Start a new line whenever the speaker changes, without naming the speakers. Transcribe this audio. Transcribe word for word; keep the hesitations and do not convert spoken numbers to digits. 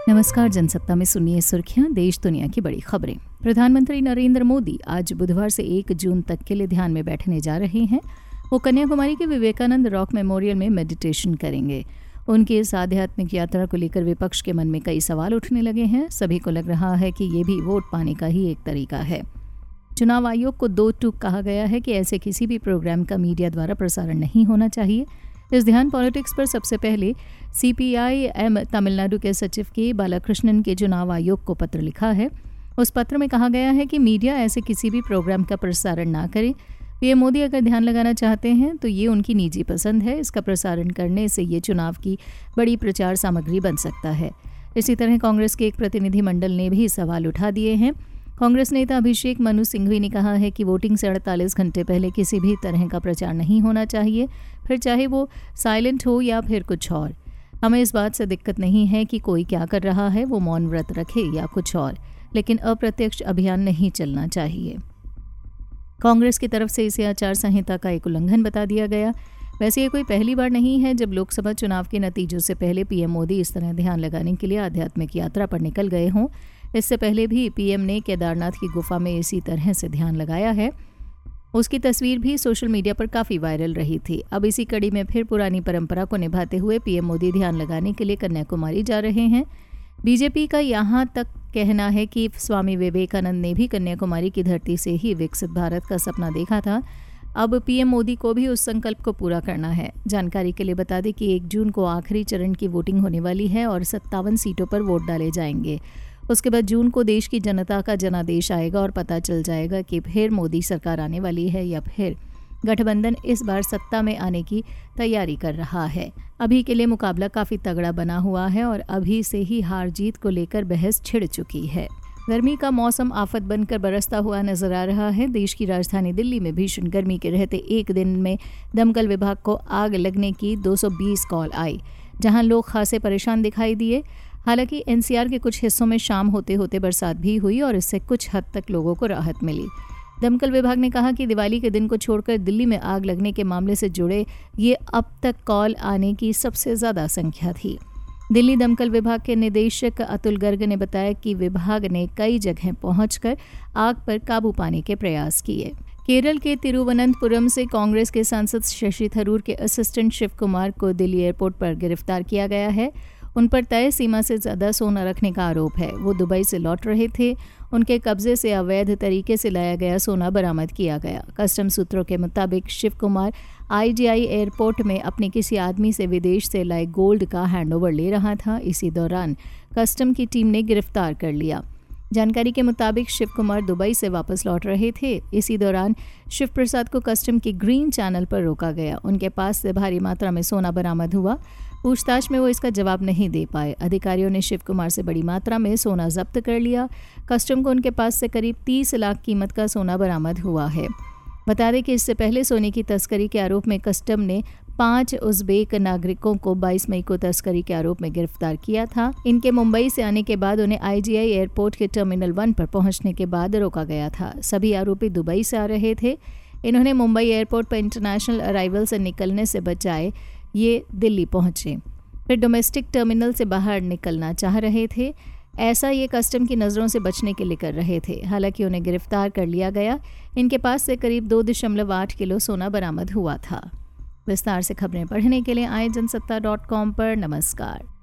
नमस्कार, जनसत्ता में सुनिए सुर्खियां, देश दुनिया की बड़ी खबरें। प्रधानमंत्री नरेंद्र मोदी आज बुधवार से एक जून तक के लिए ध्यान में बैठने जा रहे हैं। वो कन्याकुमारी के विवेकानंद रॉक मेमोरियल में मेडिटेशन करेंगे। उनकी इस आध्यात्मिक यात्रा को लेकर विपक्ष के मन में कई सवाल उठने लगे हैं। सभी को लग रहा है कि ये भी वोट पाने का ही एक तरीका है। चुनाव आयोग को दो टूक कहा गया है कि ऐसे किसी भी प्रोग्राम का मीडिया द्वारा प्रसारण नहीं होना चाहिए। इस ध्यान पॉलिटिक्स पर सबसे पहले सीपीआई एम तमिलनाडु के सचिव के बालाकृष्णन के चुनाव आयोग को पत्र लिखा है। उस पत्र में कहा गया है कि मीडिया ऐसे किसी भी प्रोग्राम का प्रसारण ना करे। पीएम मोदी अगर ध्यान लगाना चाहते हैं तो ये उनकी निजी पसंद है। इसका प्रसारण करने से ये चुनाव की बड़ी प्रचार सामग्री बन सकता है। इसी तरह कांग्रेस के एक प्रतिनिधि मंडल ने भी सवाल उठा दिए हैं। कांग्रेस नेता अभिषेक मनु सिंघवी ने कहा है कि वोटिंग से अड़तालीस घंटे पहले किसी भी तरह का प्रचार नहीं होना चाहिए, फिर चाहे वो साइलेंट हो या फिर कुछ और। हमें इस बात से दिक्कत नहीं है कि कोई क्या कर रहा है, वो मौन व्रत रखे या कुछ और, लेकिन अप्रत्यक्ष अभियान नहीं चलना चाहिए। कांग्रेस की तरफ से इसे आचार संहिता का एक उल्लंघन बता दिया गया। वैसे ये कोई पहली बार नहीं है जब लोकसभा चुनाव के नतीजों से पहले पीएम मोदी इस तरह ध्यान लगाने के लिए आध्यात्मिक यात्रा पर निकल गए हों। इससे पहले भी पीएम ने केदारनाथ की गुफा में इसी तरह से ध्यान लगाया है। उसकी तस्वीर भी सोशल मीडिया पर काफ़ी वायरल रही थी। अब इसी कड़ी में फिर पुरानी परंपरा को निभाते हुए पीएम मोदी ध्यान लगाने के लिए कन्याकुमारी जा रहे हैं। बीजेपी का यहाँ तक कहना है कि स्वामी विवेकानंद ने भी कन्याकुमारी की धरती से ही विकसित भारत का सपना देखा था। अब पीएम मोदी को भी उस संकल्प को पूरा करना है। जानकारी के लिए बता दें कि एक जून को आखिरी चरण की वोटिंग होने वाली है और सत्तावन सीटों पर वोट डाले जाएंगे। उसके बाद जून को देश की जनता का जनादेश आएगा और पता चल जाएगा कि फिर मोदी सरकार आने वाली है या फिर गठबंधन इस बार सत्ता में आने की तैयारी कर रहा है। अभी के लिए मुकाबला काफ़ी तगड़ा बना हुआ है और अभी से ही हार जीत को लेकर बहस छिड़ चुकी है। गर्मी का मौसम आफत बनकर बरसता हुआ नजर आ रहा है। देश की राजधानी दिल्ली में भीषण गर्मी के रहते एक दिन में दमकल विभाग को आग लगने की दो सौ बीस कॉल आई, जहां लोग खासे परेशान दिखाई दिए। हालांकि एनसीआर के कुछ हिस्सों में शाम होते होते बरसात भी हुई और इससे कुछ हद तक लोगों को राहत मिली। दमकल विभाग ने कहा कि दिवाली के दिन को छोड़कर दिल्ली में आग लगने के मामले से जुड़े ये अब तक कॉल आने की सबसे ज़्यादा संख्या थी। दिल्ली दमकल विभाग के निदेशक अतुल गर्ग ने बताया कि विभाग ने कई जगह पहुंचकर आग पर काबू पाने के प्रयास किए। केरल के तिरुवनंतपुरम से कांग्रेस के सांसद शशि थरूर के असिस्टेंट शिव कुमार को दिल्ली एयरपोर्ट पर गिरफ्तार किया गया है। उन पर तय सीमा से ज़्यादा सोना रखने का आरोप है। वो दुबई से लौट रहे थे। उनके कब्जे से अवैध तरीके से लाया गया सोना बरामद किया गया। कस्टम सूत्रों के मुताबिक शिव कुमार आईजीआई एयरपोर्ट में अपने किसी आदमी से विदेश से लाए गोल्ड का हैंडओवर ले रहा था। इसी दौरान कस्टम की टीम ने गिरफ्तार कर लिया। जानकारी के मुताबिक शिव कुमार दुबई से वापस लौट रहे थे। इसी दौरान शिव प्रसाद को कस्टम की ग्रीन चैनल पर रोका गया। उनके पास से भारी मात्रा में सोना बरामद हुआ। पूछताछ में वो इसका जवाब नहीं दे पाए। अधिकारियों ने शिव कुमार से बड़ी मात्रा में सोना जब्त कर लिया। कस्टम को उनके पास से करीब तीस लाख कीमत का सोना बरामद हुआ है। बता दें कि इससे पहले सोने की तस्करी के आरोप में कस्टम ने पांच उज़्बेक नागरिकों को बाईस मई को तस्करी के आरोप में गिरफ्तार किया था। इनके मुंबई से आने के बाद उन्हें आईजीआई एयरपोर्ट के टर्मिनल वन पर पहुंचने के बाद रोका गया था। सभी आरोपी दुबई से आ रहे थे। इन्होंने मुंबई एयरपोर्ट पर इंटरनेशनल अराइवल से निकलने से बचाए ये दिल्ली पहुंचे, फिर डोमेस्टिक टर्मिनल से बाहर निकलना चाह रहे थे। ऐसा ये कस्टम की नज़रों से बचने के लिए कर रहे थे। हालांकि उन्हें गिरफ्तार कर लिया गया। इनके पास से करीब दो दशमलव आठ किलो सोना बरामद हुआ था। विस्तार से खबरें पढ़ने के लिए आए जनसत्ता डॉट कॉम पर। नमस्कार।